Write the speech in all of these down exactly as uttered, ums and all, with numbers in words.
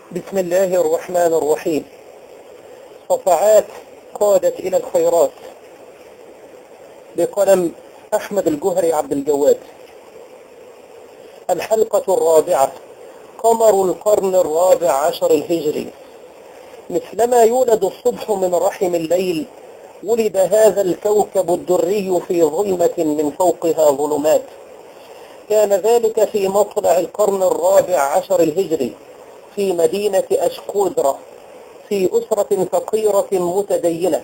بسم الله الرحمن الرحيم. صفعات قادت إلى الخيرات، بقلم أحمد الجهري عبد الجواد. الحلقة الرابعة: قمر القرن الرابع عشر الهجري. مثلما يولد الصبح من رحم الليل، ولد هذا الكوكب الدري في ظلمة من فوقها ظلمات. كان ذلك في مطلع القرن الرابع عشر الهجري في مدينة أشقودرة، في أسرة فقيرة متدينة.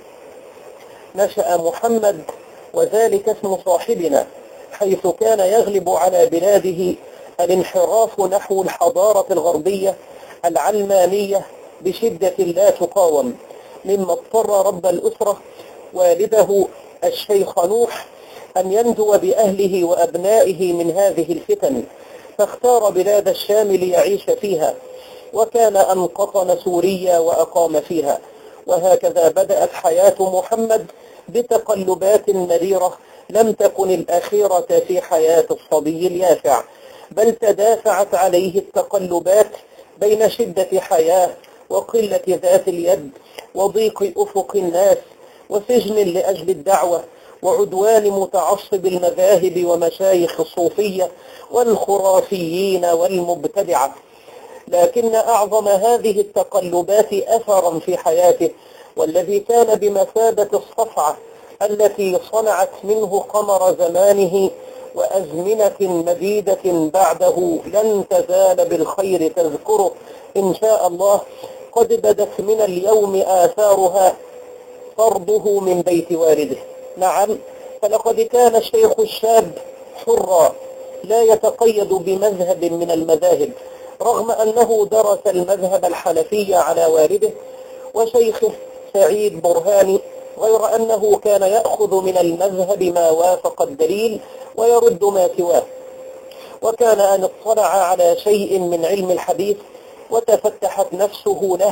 نشأ محمد، وذلك اسم صاحبنا، حيث كان يغلب على بلاده الانحراف نحو الحضارة الغربية العلمانية بشدة لا تقاوم، مما اضطر رب الأسرة والده الشيخ نوح أن ينجو بأهله وأبنائه من هذه الفتن، فاختار بلاد الشام ليعيش فيها، وكان أن قطن سوريا وأقام فيها. وهكذا بدأت حياة محمد بتقلبات مريرة لم تكن الأخيرة في حياة الصبي اليافع، بل تدافعت عليه التقلبات بين شدة حياة وقلة ذات اليد وضيق أفق الناس وسجن لأجل الدعوة وعدوان متعصب المذاهب ومشايخ الصوفية والخرافيين والمبتدعة. لكن أعظم هذه التقلبات أثرا في حياته، والذي كان بمثابة الصفعة التي صنعت منه قمر زمانه وأزمنة مديدة بعده لن تزال بالخير تذكره إن شاء الله، قد بدت من اليوم آثارها، طرده من بيت والده. نعم، فلقد كان الشيخ الشاب حرا لا يتقيد بمذهب من المذاهب، رغم أنه درس المذهب الحنفي على والده وشيخه سعيد برهاني، غير أنه كان يأخذ من المذهب ما وافق الدليل ويرد ما سواه. وكان أن اطلع على شيء من علم الحديث وتفتحت نفسه له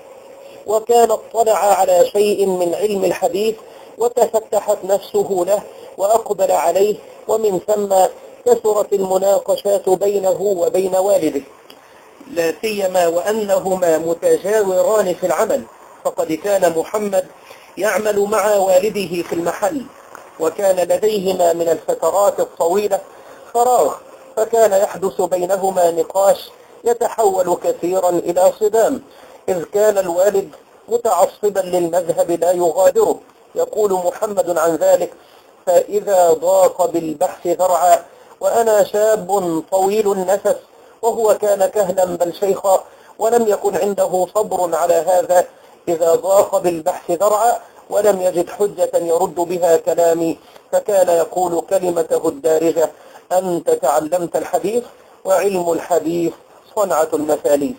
وكان اطلع على شيء من علم الحديث وتفتحت نفسه له وأقبل عليه، ومن ثم كثرت المناقشات بينه وبين والده، لا سيما وأنهما متجاوران في العمل، فقد كان محمد يعمل مع والده في المحل، وكان لديهما من الفترات الطويلة فراغ، فكان يحدث بينهما نقاش يتحول كثيرا إلى صدام، إذ كان الوالد متعصبا للمذهب لا يغادره. يقول محمد عن ذلك: فإذا ضاق بالبحث ذرعا وأنا شاب طويل النفس، وهو كان كهلا بل شيخا ولم يكن عنده صبر على هذا، إذا ضاق بالبحث ذرعا ولم يجد حجة يرد بها كلامي، فكان يقول كلمته الدارجة: أنت تعلمت الحديث، وعلم الحديث صنعة المثاليث.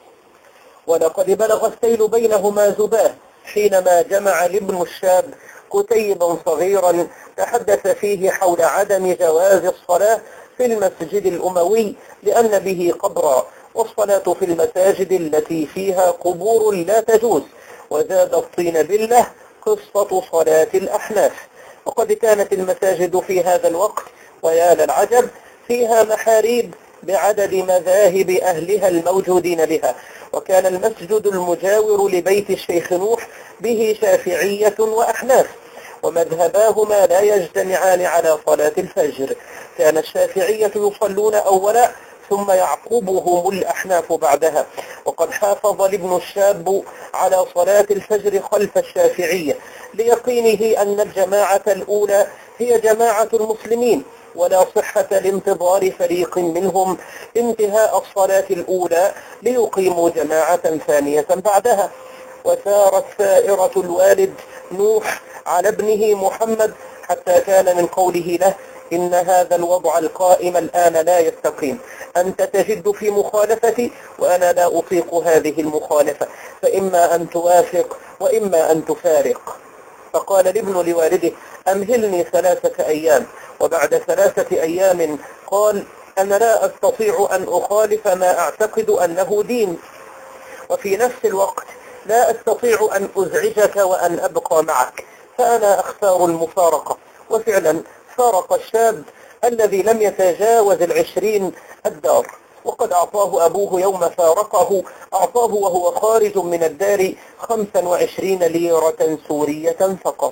ولقد بلغ السيل بينهما زباه حينما جمع الابن الشاب كتيبا صغيرا تحدث فيه حول عدم جواز الصلاة في المسجد الأموي لأن به قبرا، والصلاة في المساجد التي فيها قبور لا تجوز، وزاد الطين بالله قصة صلاة الأحناف. وقد كانت المساجد في هذا الوقت، ويا للعجب، فيها محاريب بعدد مذاهب أهلها الموجودين بها، وكان المسجد المجاور لبيت الشيخ نوح به شافعية وأحناف، ومذهباهما لا يجتمعان على صلاة الفجر. كان الشافعية يصلون أولا ثم يعقبهم الأحناف بعدها، وقد حافظ الابن الشاب على صلاة الفجر خلف الشافعية ليقينه أن الجماعة الأولى هي جماعة المسلمين، ولا صحة لانتظار فريق منهم انتهاء الصلاة الأولى ليقيموا جماعة ثانية بعدها. وسارت ثائرة الوالد نوح على ابنه محمد حتى كان من قوله له: إن هذا الوضع القائم الآن لا يستقيم، أنت تجد في مخالفتي وأنا لا أطيق هذه المخالفة، فإما أن توافق وإما أن تفارق. فقال الابن لوالده: أمهلني ثلاثة أيام. وبعد ثلاثة أيام قال: أنا لا أستطيع أن أخالف ما أعتقد أنه دين، وفي نفس الوقت لا أستطيع أن أزعجك وأن أبقى معك، فأنا أختار المفارقة. وفعلا فارق الشاب الذي لم يتجاوز العشرين الدار، وقد أعطاه أبوه يوم فارقه، أعطاه وهو خارج من الدار خمسا وعشرين ليرة سورية فقط،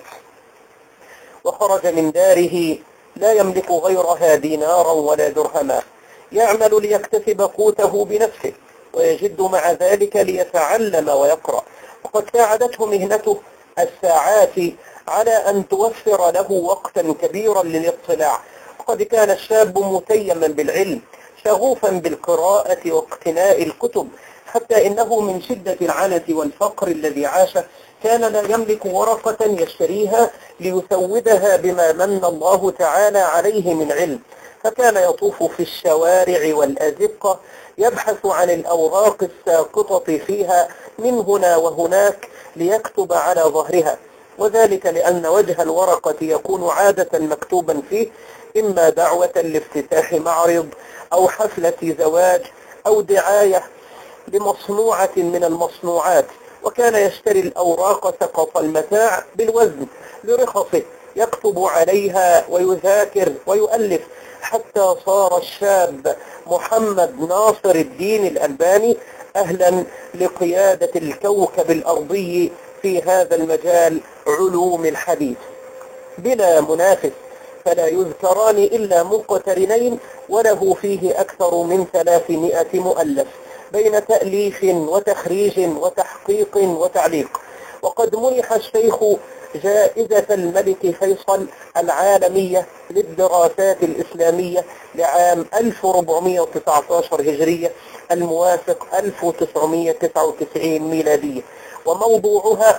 وخرج من داره لا يملك غيرها دينارا ولا درهما، يعمل ليكتسب قوته بنفسه، ويجد مع ذلك ليتعلم ويقرأ. وقد ساعدته مهنته الساعات على أن توفر له وقتا كبيرا للاطلاع. وقد كان الشاب متيما بالعلم شغوفا بالقراءة واقتناء الكتب، حتى إنه من شدة العنة والفقر الذي عاشه كان لا يملك ورقة يشتريها ليسودها بما من الله تعالى عليه من علم، فكان يطوف في الشوارع والأزقة يبحث عن الأوراق الساقطة فيها من هنا وهناك ليكتب على ظهرها، وذلك لأن وجه الورقة يكون عادة مكتوبا فيه إما دعوة لافتتاح معرض أو حفلة زواج أو دعاية لمصنوعة من المصنوعات، وكان يشتري الأوراق سقط المتاع بالوزن لرخصه يكتب عليها ويذاكر ويؤلف، حتى صار الشاب محمد ناصر الدين الألباني أهلا لقيادة الكوكب الأرضي في هذا المجال علوم الحديث بلا منافس، فلا يذكران إلا مقترنين، وله فيه أكثر من ثلاثمائة مؤلف بين تأليف وتخريج وتحقيق وتعليق. وقد منح الشيخ جائزة الملك فيصل العالمية للدراسات الإسلامية لعام ألف وأربعمائة وتسعة عشر هجرية الموافق ألف وتسعمائة وتسعة وتسعين ميلادية، وموضوعها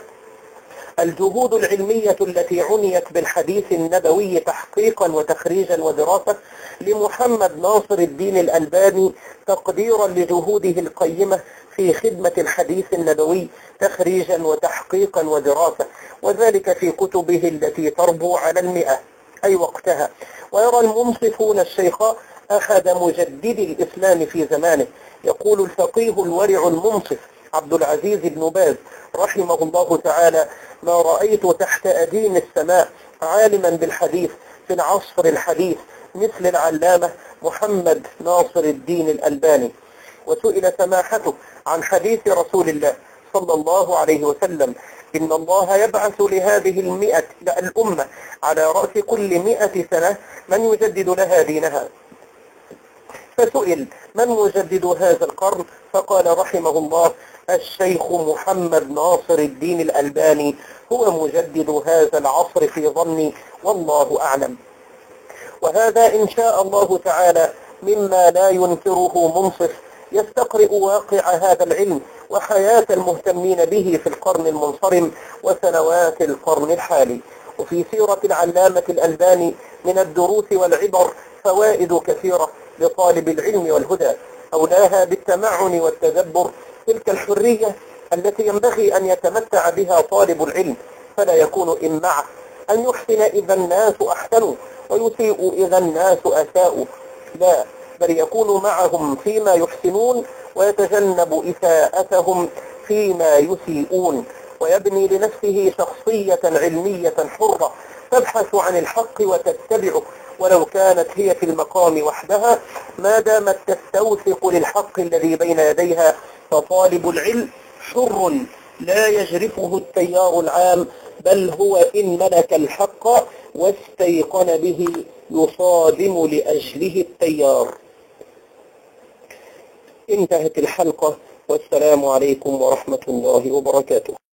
الجهود العلمية التي عنيت بالحديث النبوي تحقيقا وتخريجا ودراسة لمحمد ناصر الدين الألباني، تقديرا لجهوده القيمة في خدمة الحديث النبوي تخريجا وتحقيقا ودراسة، وذلك في كتبه التي تربو على المئة أي وقتها. ويرى المنصفون الشيخ أحد مجددي الإسلام في زمانه. يقول الفقيه الورع المنصف عبد العزيز بن باز رحمه الله تعالى: ما رأيت تحت أديم السماء عالما بالحديث في العصر الحديث مثل العلامة محمد ناصر الدين الألباني. وسئل سماحته عن حديث رسول الله صلى الله عليه وسلم: إن الله يبعث لهذه المئة الأمة على رأس كل مئة سنة من يجدد لها دينها. فسئل: من مجدد هذا القرن؟ فقال رحمه الله: الشيخ محمد ناصر الدين الألباني هو مجدد هذا العصر في ظني، والله أعلم. وهذا إن شاء الله تعالى مما لا ينكره منصف يستقرئ واقع هذا العلم وحياة المهتمين به في القرن المنصرم وسنوات القرن الحالي. وفي سيرة العلامة الألباني من الدروس والعبر فوائد كثيرة لطالب العلم والهدى، أولاها بالتمعن والتدبر تلك الحرية التي ينبغي أن يتمتع بها طالب العلم، فلا يكون إمعة أن يحسن إذا الناس أحسنوا ويسيء إذا الناس أساءوا، لا، بل يكون معهم فيما يحسنون ويتجنب إساءتهم فيما يسيئون، ويبني لنفسه شخصية علمية حرة تبحث عن الحق وتتبعه، ولو كانت هي في المقام وحدها ما دامت تستوثق للحق الذي بين يديها. فطالب العلم حر لا يجرفه التيار العام، بل هو إن ملك الحق واستيقن به يصادم لأجله التيار. انتهت الحلقة، والسلام عليكم ورحمة الله وبركاته.